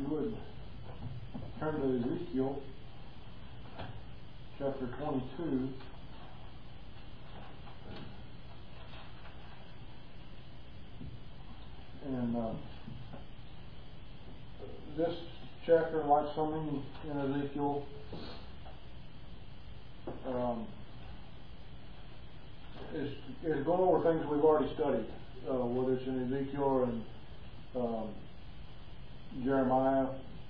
you would turn to Ezekiel chapter 22. And this chapter, like so many in Ezekiel, is going over things we've already studied, whether it's in Ezekiel or in Jeremiah.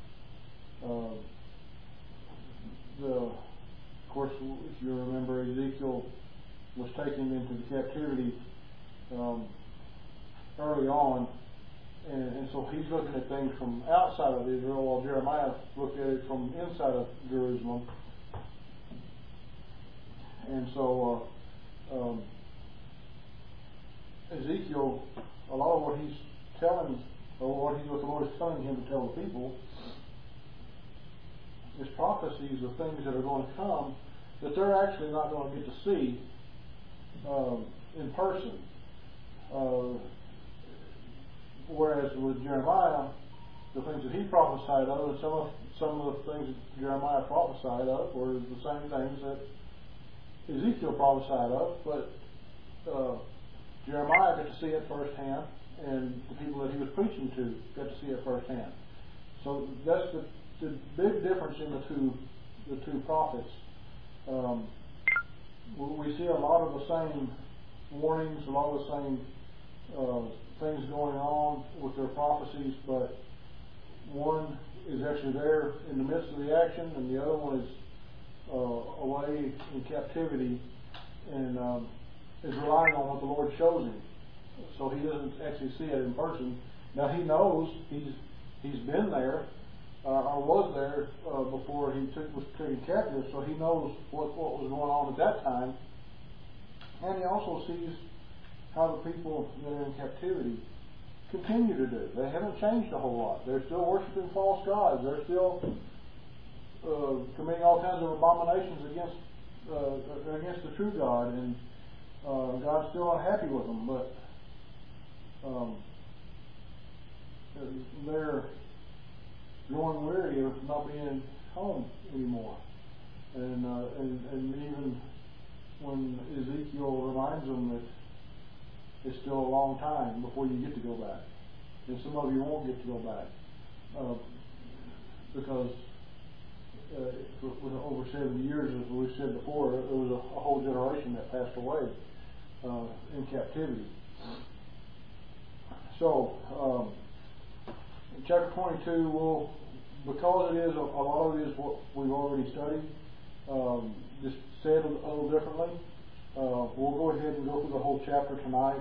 Of course, if you remember, Ezekiel was taken into the captivity early on, and so he's looking at things from outside of Israel, while Jeremiah looked at it from inside of Jerusalem. And so Ezekiel, a lot of what he's telling, or what the Lord is telling him to tell the people, is prophecies of things that are going to come that they're actually not going to get to see in person. Whereas with Jeremiah, the things that he prophesied of, and some of the things that Jeremiah prophesied of were the same things that Ezekiel prophesied of, but Jeremiah got to see it firsthand, and the people that he was preaching to got to see it firsthand. So that's the big difference in the two prophets. We see a lot of the same warnings, a lot of the same things going on with their prophecies, but one is actually there in the midst of the action, and the other one is away in captivity and is relying on what the Lord shows him. So he doesn't actually see it in person. Now he knows he's been there or was there before he was taken captive, so he knows what was going on at that time. And he also sees how the people that are in captivity continue to do. They haven't changed a whole lot. They're still worshiping false gods. They're still committing all kinds of abominations against the true God, and God's still unhappy with them. But they're growing weary of not being home anymore. And even when Ezekiel reminds them that it's still a long time before you get to go back, and some of you won't get to go back because with over 70 years, as we said before, there was a whole generation that passed away in captivity. So in chapter 22, because it is a lot of it is what we've already studied, just said a little differently. We'll go ahead and go through the whole chapter tonight.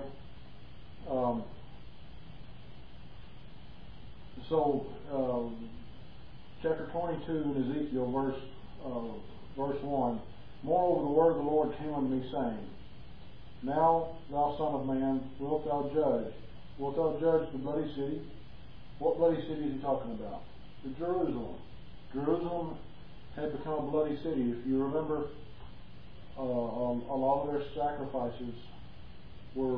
Chapter 22 in Ezekiel, verse 1. Moreover, the word of the Lord came unto me, saying, Now, thou son of man, wilt thou judge? Wilt thou judge the bloody city? What bloody city is he talking about? The Jerusalem. Jerusalem had become a bloody city. If you remember, a lot of their sacrifices were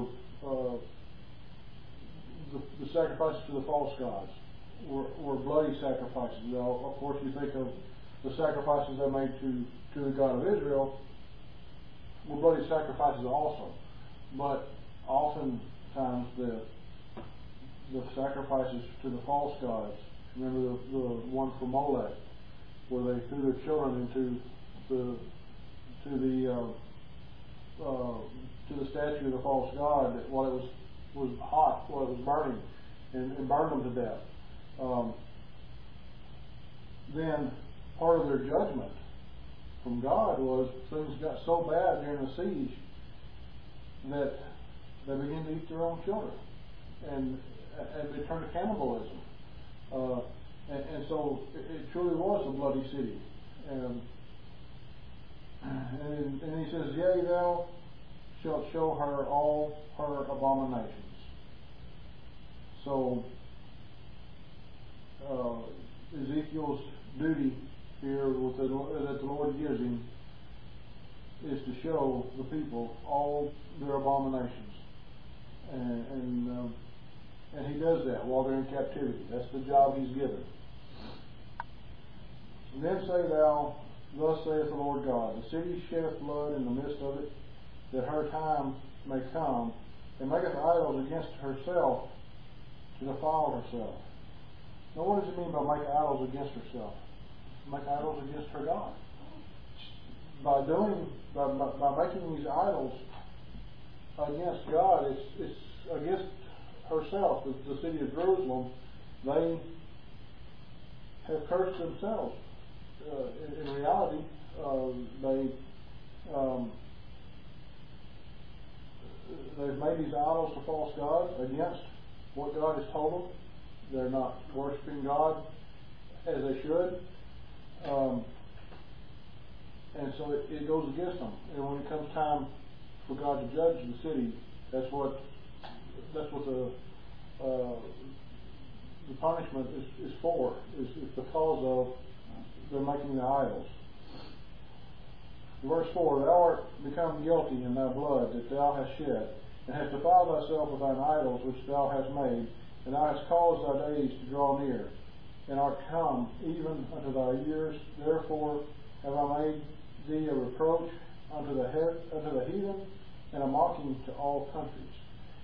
the sacrifices to the false gods were bloody sacrifices. Now, of course, you think of the sacrifices they made to the God of Israel were bloody sacrifices also. But oftentimes the sacrifices to the false gods, remember the one for Molech, where they threw their children into the statue of the false god while it was hot, while it was burning, and burned them to death. Then part of their judgment from God was things got so bad during the siege that they began to eat their own children, and they turned to cannibalism. And so it truly was a bloody city. And he says, Yea, thou shalt show her all her abominations. So Ezekiel's duty here that the Lord gives him is to show the people all their abominations. And he does that while they're in captivity. That's the job he's given. Then say thou, Thus saith the Lord God, The city sheddeth blood in the midst of it, that her time may come, and maketh idols against herself to defile herself. Now what does it mean by make idols against herself? Make idols against her God. By making these idols against God, it's against herself. The city of Jerusalem, they have cursed themselves. In reality, they've made these idols to false gods against what God has told them. They're not worshiping God as they should. And so it goes against them. And when it comes time for God to judge the city, that's what the punishment is for. Is because of they're making the idols. Verse 4, Thou art become guilty in thy blood that thou hast shed, and hast defiled thyself with thine idols which thou hast made, and thou hast caused thy days to draw near, and art come even unto thy years. Therefore have I made thee a reproach unto the heathen, and a mocking to all countries.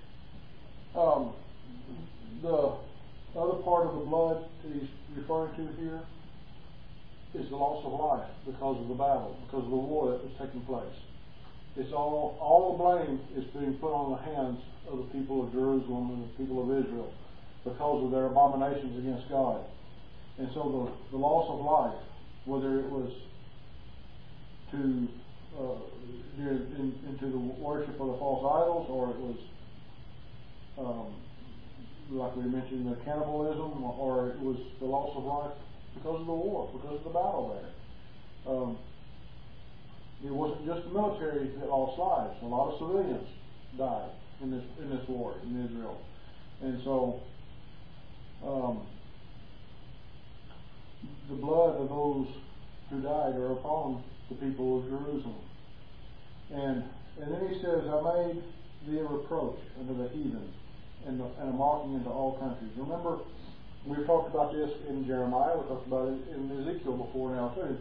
The other part of the blood that he's referring to here is the loss of life because of the battle, because of the war that was taking place. It's all the blame is being put on the hands of the people of Jerusalem and the people of Israel because of their abominations against God. And so the loss of life, whether it was into the worship of the false idols, or it was like we mentioned, the cannibalism, or it was the loss of life because of the war, because of the battle there. It wasn't just the military that lost lives. A lot of civilians died in this war in Israel. And so the blood of those who died are upon the people of Jerusalem. And then he says, I made thee a reproach unto the heathen, and a mocking into all countries. Remember, we've talked about this in Jeremiah. We talked about it in Ezekiel before now too.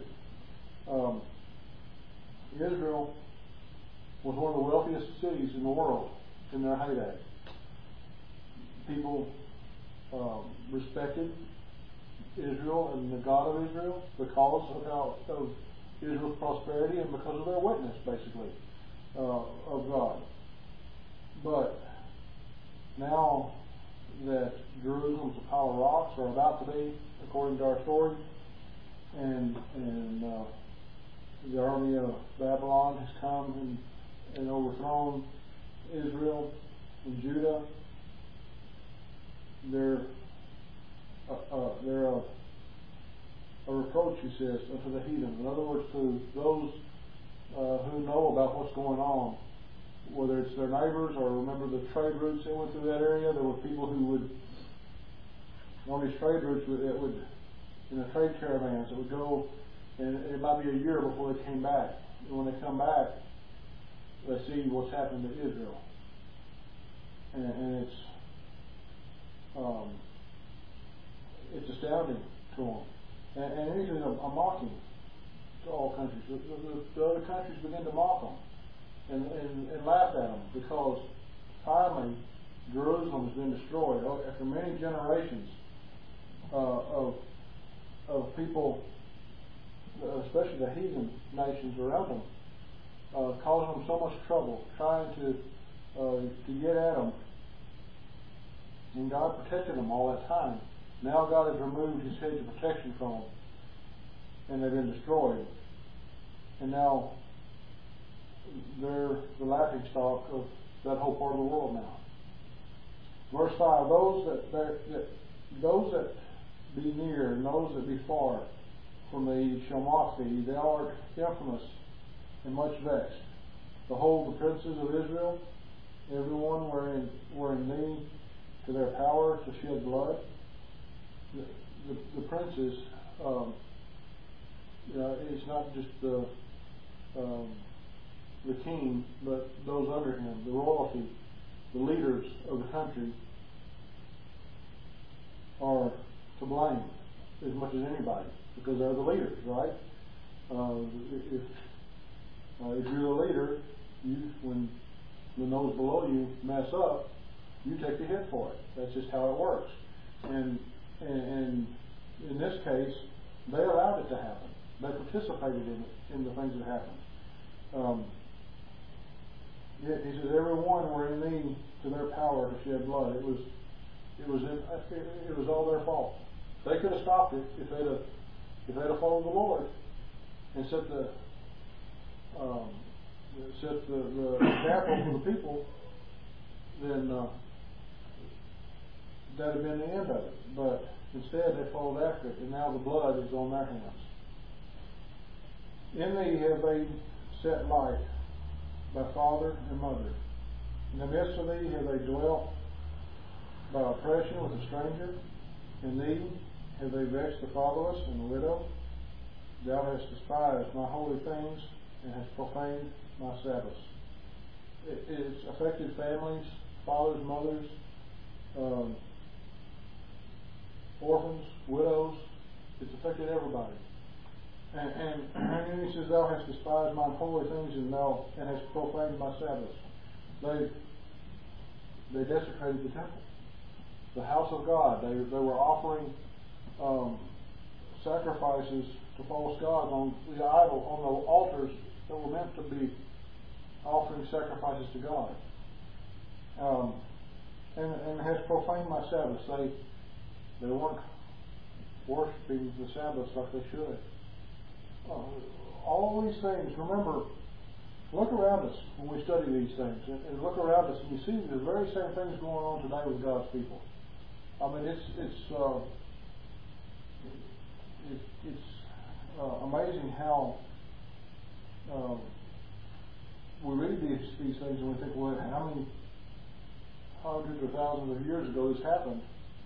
Israel was one of the wealthiest cities in the world in their heyday. People respected Israel and the God of Israel because of Israel's prosperity and because of their witness, basically, of God. But now that Jerusalem's a pile of rocks, or about to be, according to our story, and the army of Babylon has come and overthrown Israel and Judah, they're a reproach, he says, unto the heathen. In other words, to those who know about what's going on, whether it's their neighbors, or remember the trade routes that went through that area. There were people who would, on these trade routes, in the trade caravans, that would go, and it might be a year before they came back. And when they come back, they see what's happened to Israel, and it's astounding to them, and it is a mocking to all countries. The other countries begin to mock them and laugh at them, because finally Jerusalem has been destroyed after many generations of people, especially the heathen nations around them, causing them so much trouble, trying to get at them. And God protected them all that time. Now God has removed his hedge of protection from them, and they've been destroyed. And now they're the laughing stock of that whole part of the world now. Verse 5, those that be near and those that be far from thee shall mock thee. Thou art infamous and much vexed. Behold, the princes of Israel, everyone were in thee to their power to shed blood. The princes, it's not just the king, but those under him, the royalty, the leaders of the country, are to blame as much as anybody. because they're the leaders, right? If you're the leader, when those below you mess up, you take the hit for it. That's just how it works. And in this case, they allowed it to happen. They participated in the things that happened. He says, everyone were in need to their power to shed blood. It was all their fault. They could have stopped it if they'd have followed the Lord and set the example for the people. Then that'd have been the end of it. But instead, they followed after it, and now the blood is on their hands. In thee have they set light, by father and mother. In the midst of thee have they dwelt by oppression with a stranger. In thee have they vexed the fatherless and the widow. Thou hast despised my holy things and hast profaned my Sabbaths. It's affected families, fathers, mothers, orphans, widows. It's affected everybody. And then he says, thou hast despised mine holy things and hast profaned my Sabbaths. They desecrated the temple, the house of God. They were offering sacrifices to false gods on the altars that were meant to be offering sacrifices to God. And has profaned my Sabbaths. They weren't worshiping the Sabbaths like they should. All these things, remember, look around us when we study these things, and look around us and you see the very same things going on today with God's people. I mean, it's amazing how we read these things and we think, well, how many hundreds or thousands of years ago this happened,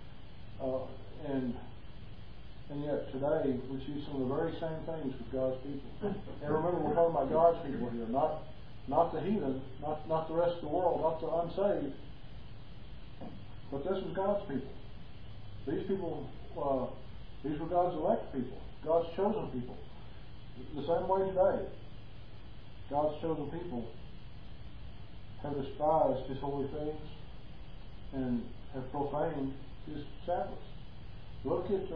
and yet today we see some of the very same things with God's people. And remember, we're talking about God's people here, not the heathen, not the rest of the world, not the unsaved, but this is God's people. These people, these were God's elect people, God's chosen people. The same way today, God's chosen people have despised His holy things and have profaned His Sabbaths. Look at,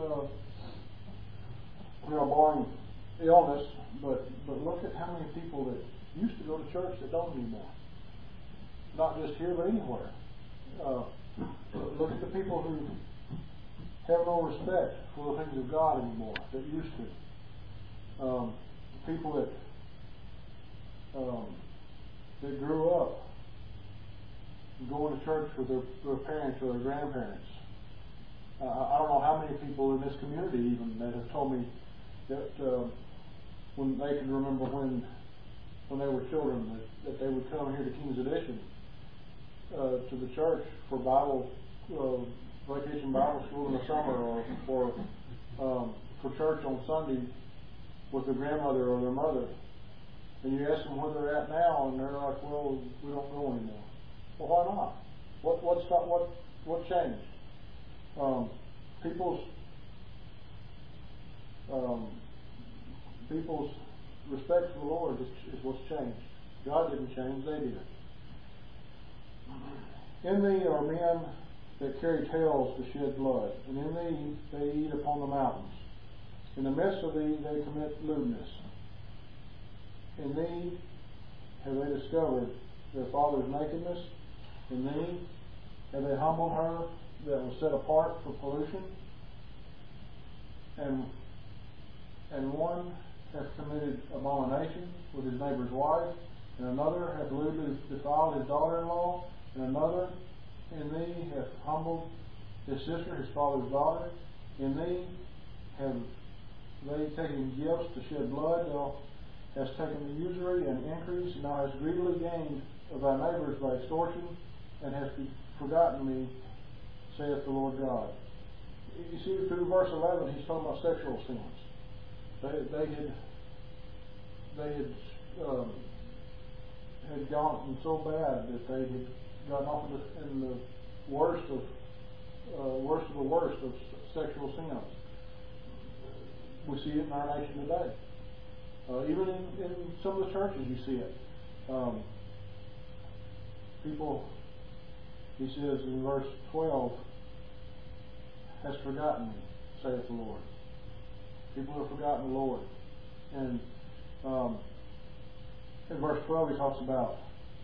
barring illness, but look at how many people that used to go to church that don't anymore. Not just here, but anywhere. Look at the people who have no respect for the things of God anymore that used to. People that grew up going to church with their parents or their grandparents. I don't know how many people in this community even that have told me that when they can remember when they were children that they would come here to King's Edition to the church for vacation Bible school in the summer, or for church on Sunday with their grandmother or their mother. And you ask them where they're at now, and they're like, well, we don't go anymore. Well, why not? What changed? People's respect for the Lord is what's changed. God didn't change, they did. In thee are men that carry tails to shed blood, and in thee they eat upon the mountains. In the midst of thee they commit lewdness. In thee have they discovered their father's nakedness. In thee have they humbled her that was set apart for pollution. And one hath committed abomination with his neighbor's wife, and another hath lewdly defiled his daughter-in-law, and another in thee hath humbled his sister, his father's daughter. In thee have they taken gifts to shed blood. Thou hast taken the usury and increase, and thou hast greedily gained of thy neighbors by extortion, and hast forgotten me, saith the Lord God. You see, through verse 11, he's talking about sexual sins. They had gotten so bad that they had gotten off in the worst of the worst of sexual sins. we see it in our nation today. Even in some of the churches you see it. People, he says in verse 12, has forgotten me, saith the Lord. People have forgotten the Lord. And in verse 12 he talks about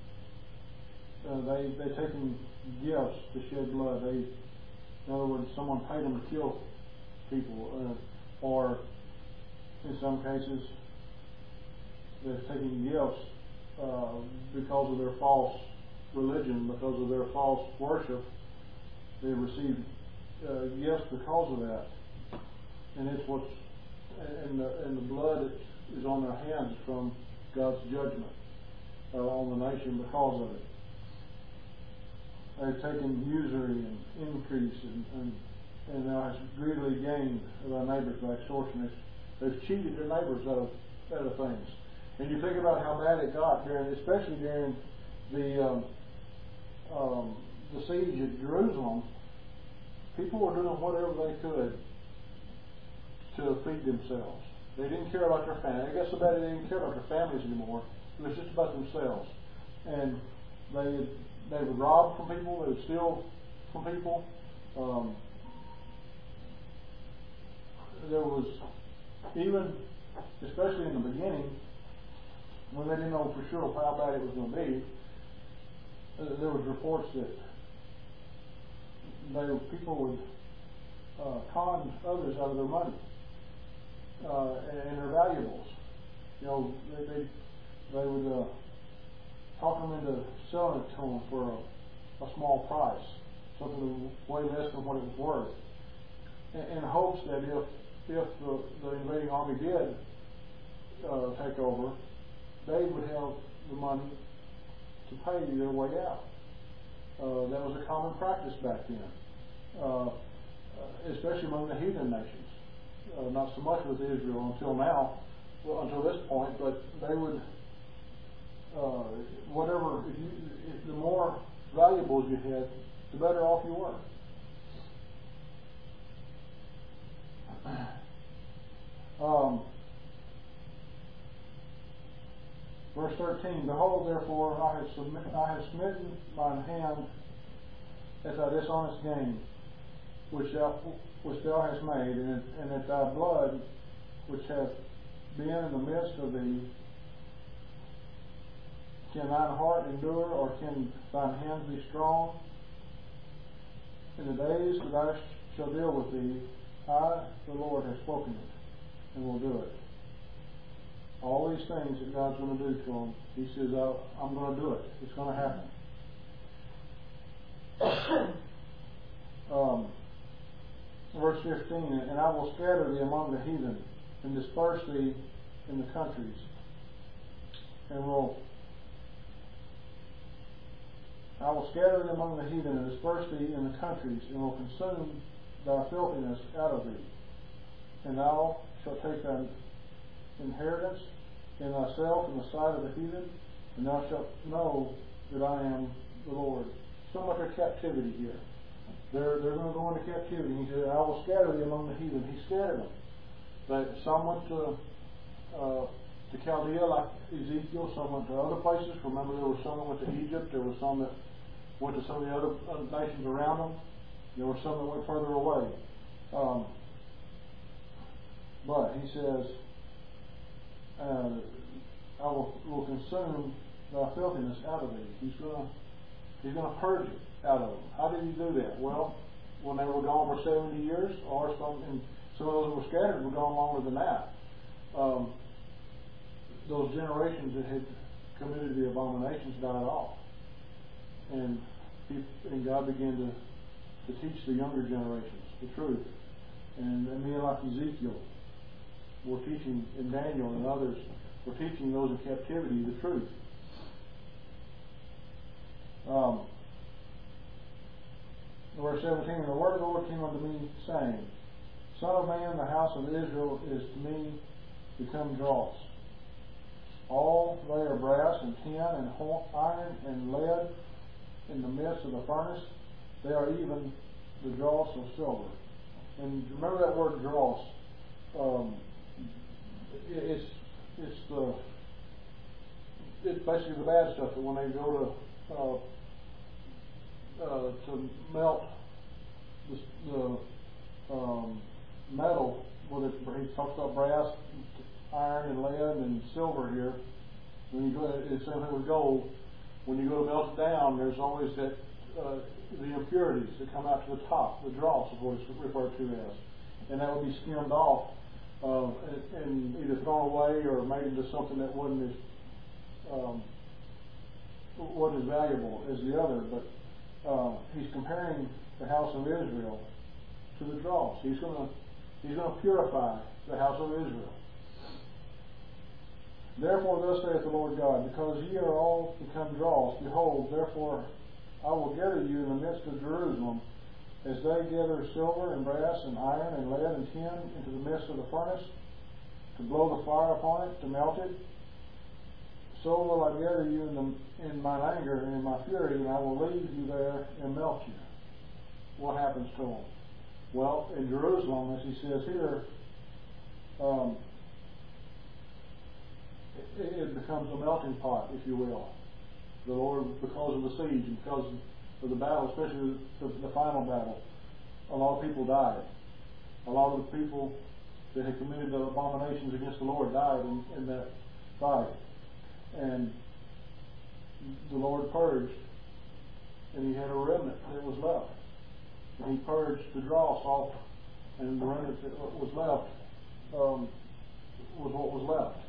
they taken gifts to shed blood. In other words, someone paid them to kill people, or in some cases they're taking gifts because of their false religion, because of their false worship. They received gifts because of that, and it's what's and the blood that is on their hands from God's judgment on the nation because of it. They've taken usury and increase and now has greedily gained their neighbors by extortion. They've cheated their neighbors out of things. And you think about how bad it got during, especially during the siege at Jerusalem. People were doing whatever they could to feed themselves. They didn't care about their family. I guess so bad they didn't care about their families anymore. It was just about themselves. And they would rob from people. They would steal from people. There was even, especially in the beginning, when they didn't know for sure how bad it was going to be, there was reports that people would con others out of their money and their valuables. You know, they would talk them into selling it to them for a small price, something way less than what it was worth, in hopes that if the invading army did take over, they would have the money to pay their way out. That was a common practice back then, especially among the heathen nations. Not so much with Israel until this point, but they would, the more valuables you had, the better off you were. Verse 13, behold, therefore, I have smitten mine hand at thy dishonest gain, which thou hast made, and at thy blood, which hath been in the midst of thee. Can thine heart endure, or can thine hands be strong? In the days that I shall deal with thee, I, the Lord, have spoken it, and will do it. All these things that God's going to do to them, he says, I'm going to do it. It's going to happen. Verse 15, and I will scatter thee among the heathen, and disperse thee in the countries, and I will scatter thee among the heathen, and disperse thee in the countries, and will consume thy filthiness out of thee. And thou shalt take thy inheritance in thyself in the sight of the heathen, and thou shalt know that I am the Lord. So much of captivity here. They're going to go into captivity. He said, I will scatter thee among the heathen. He scattered them. Some went to Chaldea, like Ezekiel. Some went to other places. Remember, there were some that went to Egypt. There were some that went to some of the other nations around them. There were some that went further away. But he says, I will consume thy filthiness out of thee. He's going to purge it out of them. How did he do that? Well, when they were gone for 70 years, or some of those that were scattered were gone longer than that. Those generations that had committed the abominations died off, and God began to teach the younger generations the truth. And men like Ezekiel were teaching, and Daniel and others were teaching those in captivity the truth. Verse 17, the word of the Lord came unto me, saying, Son of man, the house of Israel is to me become dross. All they are brass and tin and iron and lead in the midst of the furnace. They are even the dross of silver. And remember that word dross. it's basically the bad stuff that when they go to melt the metal, whether he talks about brass, iron, and lead, and silver here. When you go, it's the same thing with gold. When you go to melt it down, there's always that the impurities that come out to the top, the dross is what it's referred to as, and that would be skimmed off and either thrown away or made into something that wasn't as valuable as the other. But he's comparing the house of Israel to the dross. He's going to purify the house of Israel. Therefore, thus saith the Lord God, because ye are all become dross, behold, therefore I will gather you in the midst of Jerusalem, as they gather silver and brass and iron and lead and tin into the midst of the furnace, to blow the fire upon it, to melt it. So will I gather you in mine anger and in my fury, and I will leave you there and melt you. What happens to them? Well, in Jerusalem, as he says here, it becomes a melting pot, if you will. The Lord, because of the siege and because of the battle, especially the final battle, a lot of people died. A lot of the people that had committed the abominations against the Lord died in that fight. And the Lord purged, and he had a remnant that was left. And he purged the dross off, and the remnant that was left was what was left.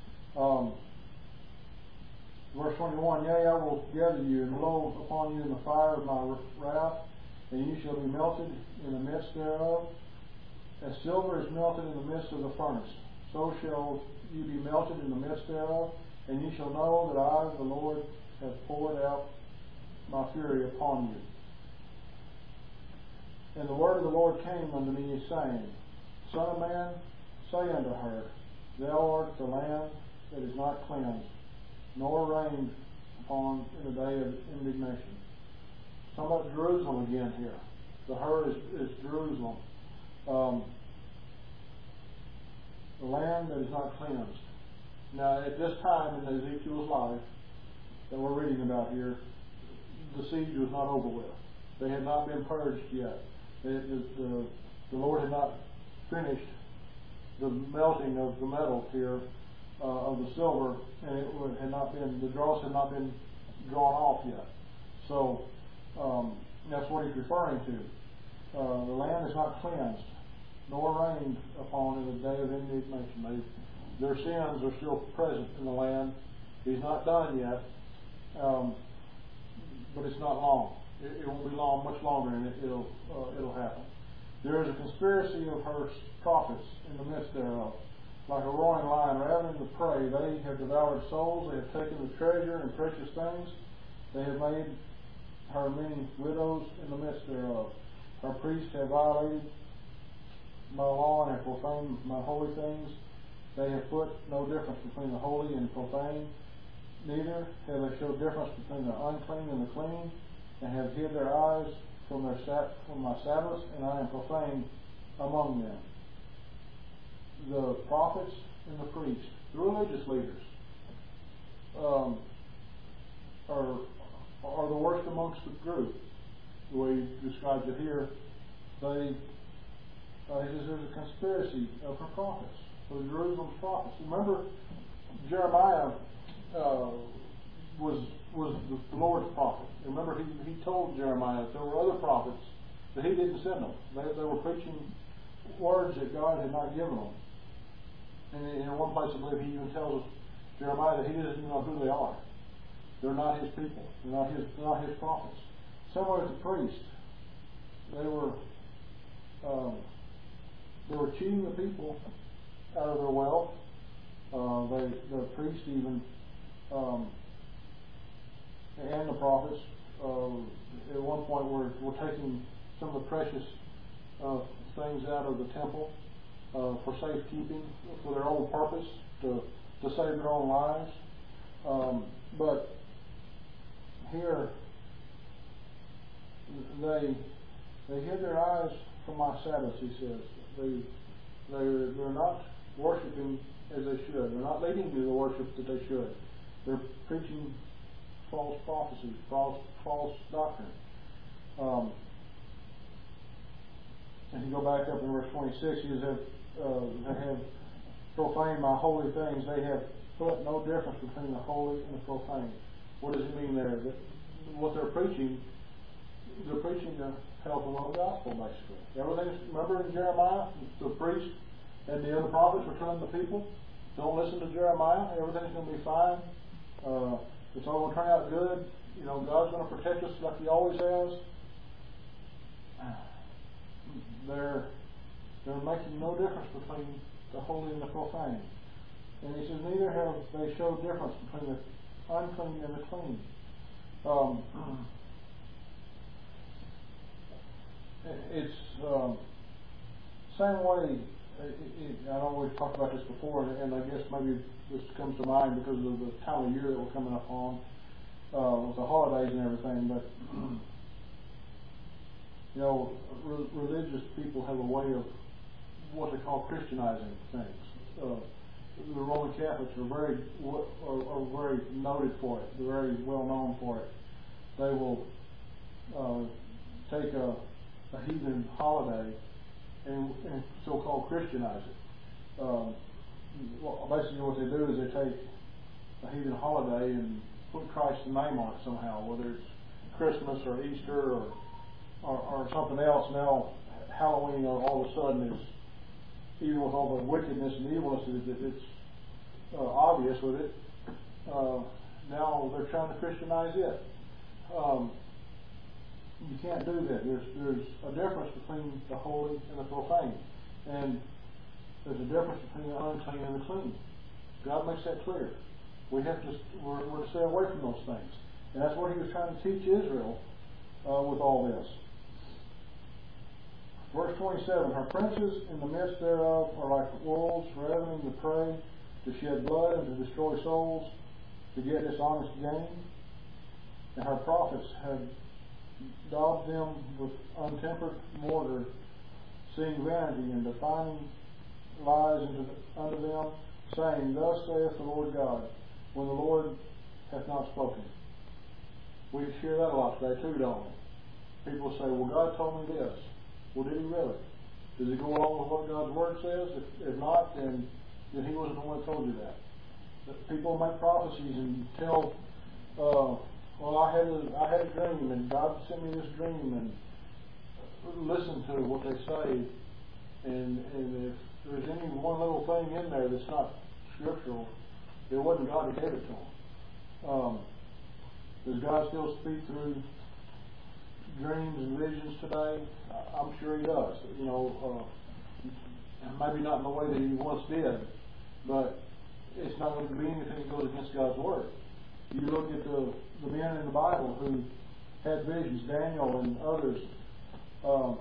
Verse 21, yea, I will gather you and blow upon you in the fire of my wrath, and you shall be melted in the midst thereof. As silver is melted in the midst of the furnace, so shall you be melted in the midst thereof, and you shall know that I, the Lord, have poured out my fury upon you. And the word of the Lord came unto me, saying, Son of man, say unto her, Thou art the land that is not cleansed, nor rained upon in the day of indignation. Talking about Jerusalem again here. The her is Jerusalem. The land that is not cleansed. Now, at this time in Ezekiel's life that we're reading about here, the siege was not over with. They had not been purged yet. The Lord had not finished the melting of the metals here, of the silver, and it had not been, the dross had not been drawn off yet. So that's what he's referring to. The land is not cleansed, nor rained upon in the day of indignation. Their sins are still present in the land. He's not done yet, but it's not long. It won't be long, much longer, and it'll happen. There is a conspiracy of her prophets in the midst thereof. Like a roaring lion ravening the prey, they have devoured souls, they have taken the treasure and precious things, they have made her many widows in the midst thereof. Her priests have violated my law and have profaned my holy things. They have put no difference between the holy and profane, neither have they showed difference between the unclean and the clean, and have hid their eyes from my Sabbaths, and I am profane among them. The prophets and the priests, the religious leaders, are the worst amongst the group. The way he describes it here, he says there's a conspiracy of her prophets, of Jerusalem's prophets. Remember, Jeremiah was the Lord's prophet. Remember, he told Jeremiah that there were other prophets that he didn't send them. They were preaching words that God had not given them. And in one place, I believe he even tells Jeremiah that he doesn't even know who they are. They're not his people. They're not his prophets. Similar to the priests, they were cheating the people out of their wealth. The priests even and the prophets at one point were taking some of the precious things out of the temple for safekeeping, for their own purpose, to save their own lives. But here they hid their eyes from my Sabbaths, he says. They're not worshiping as they should. They're not leading to the worship that they should. They're preaching false prophecies, false doctrine. And you go back up in verse 26, he says, they have profaned my holy things. They have put no difference between the holy and the profane. What does he mean there? That what they're preaching the health and well gospel, basically. Everything's, remember in Jeremiah, the priest and the other prophets were telling the people, don't listen to Jeremiah, everything's going to be fine. It's all going to turn out good. You know, God's going to protect us like He always has. They're making no difference between the holy and the profane. And he says, neither have they showed difference between the unclean and the clean. It's same way. I know we've talked about this before, and I guess maybe this comes to mind because of the time of year that we're coming up on with the holidays and everything. But you know, religious people have a way of what they call Christianizing things. The Roman Catholics are very noted for it. They're very well known for it. They will take a heathen holiday and so-called Christianize it. Well, basically what they do is they take a heathen holiday and put Christ's name on it somehow, whether it's Christmas or Easter or something else. Now Halloween all of a sudden is, even with all the wickedness and evilness it's obvious with it, now they're trying to Christianize it. You can't do that. There's a difference between the holy and the profane, and there's a difference between the unclean and the clean. God makes that clear. We're to stay away from those things, and that's what He was trying to teach Israel with all this. Verse 27, her princes in the midst thereof are like wolves, ravening the prey, to shed blood and to destroy souls, to get dishonest gain. And her prophets have daubed them with untempered mortar, seeing vanity and defining lies unto them, saying, thus saith the Lord God, when the Lord hath not spoken. We hear that a lot today too, don't we? People say, well, God told me this. Well, did He really? Does it go along with what God's Word says? If not, then He wasn't the one that told you that. But people make prophecies and tell, well, I had a dream, and God sent me this dream, and listen to what they say, and if there's any one little thing in there that's not scriptural, it wasn't God who gave it to them. Does God still speak through dreams and visions today? I'm sure He does. You know, maybe not in the way that He once did, but it's not going to be anything that goes against God's Word. You look at the men in the Bible who had visions, Daniel and others who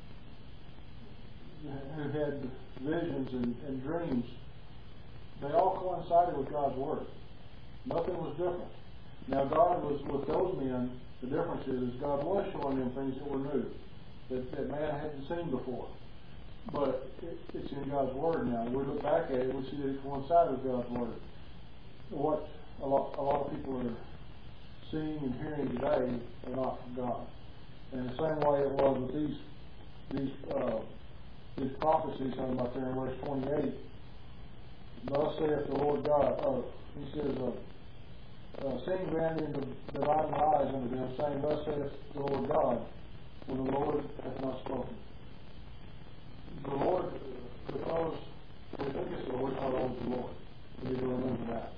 had visions and dreams. They all coincided with God's Word. Nothing was different. Now God was with those men. The difference is God was showing them things that were new, that man hadn't seen before. But it's in God's Word now. We look back at it, we see that it coincided with God's Word. What a lot of people are seeing and hearing today are not from God. And the same way it was with these prophecies talking about there in verse 28. Thus saith the Lord God. He says, seeing vanity and divine lies unto them, saying, thus saith the Lord God, when the Lord hath not spoken. The Lord, because we think it's the Lord, not always the Lord. We need to remember that.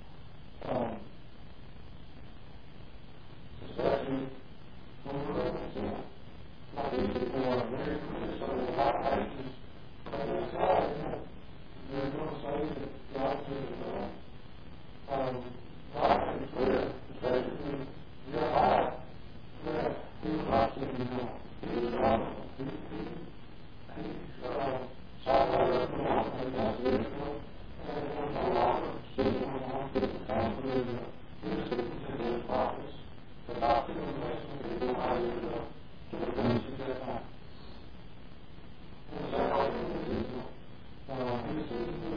Especially when we're looking at sin. Not these people are very concerned about righteousness, but they're going to say that God says God is clear, especially Jeremiah, that He was not seeking God. He was wrong. He saw her from out of God's Israel, and was no longer seeking God to the counsel of Israel. He was seeking to His prophets, the doctrine of the nation of Israel out of Israel, to the things He said not. And the same way with Israel. He was seeking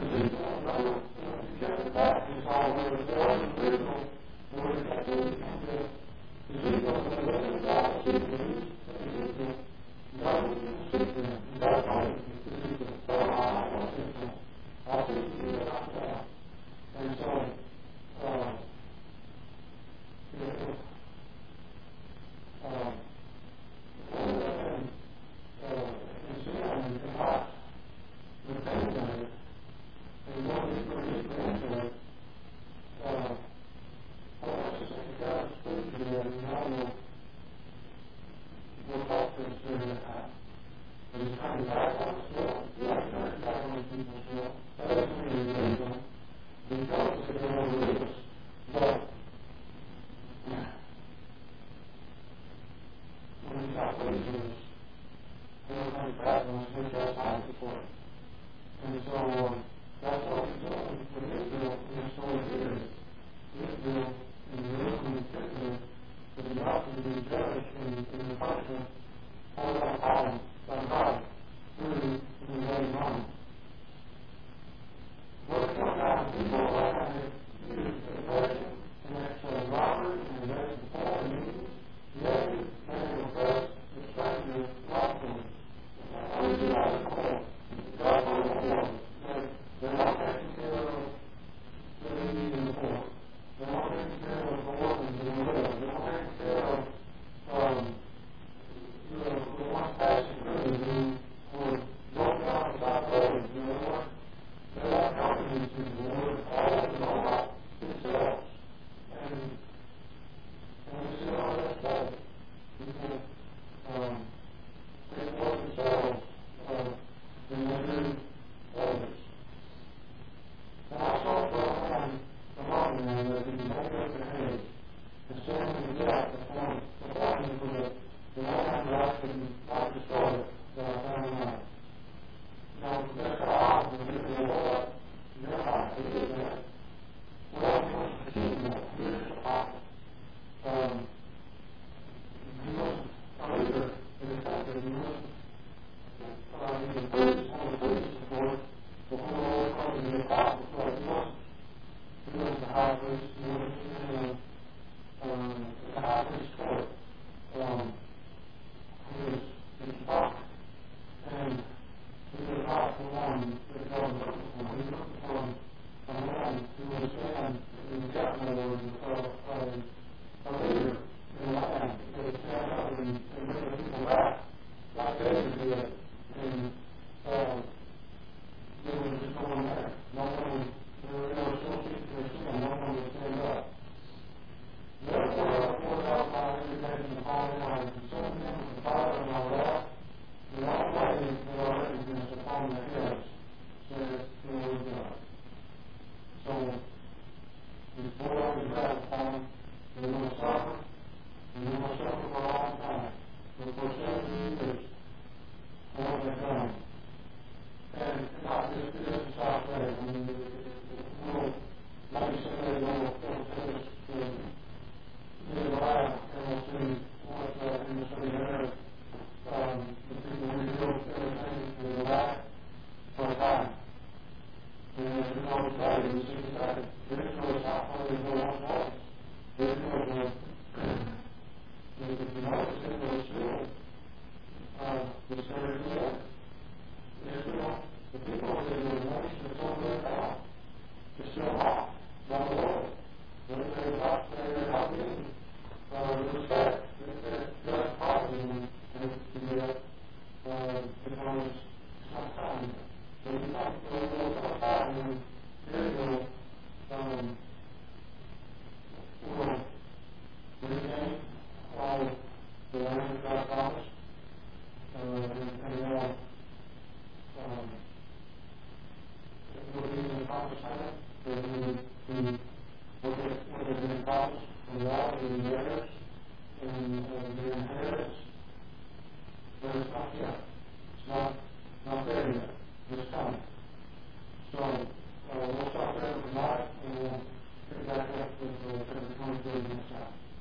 We'll stop there tonight, and we'll pick back up with chapter 23 next time.